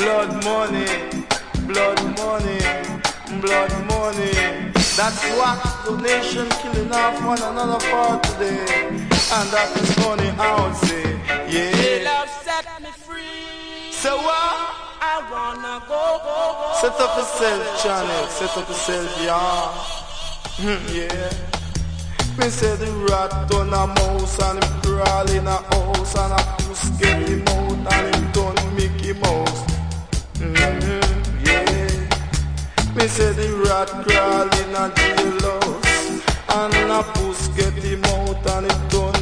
blood money, blood money, blood money. That's what the nation killing off one another for today. And that is money out there, yeah. Love set me free. So what? I wanna go. Set up yourself, channel, set up yourself, yeah. Yeah. Me say the rat done a mouse and him crawl in a house and a puss get him out and him done Mickey Mouse. Yeah. Me say the rat crawl in a jailhouse and a puss get him out and him done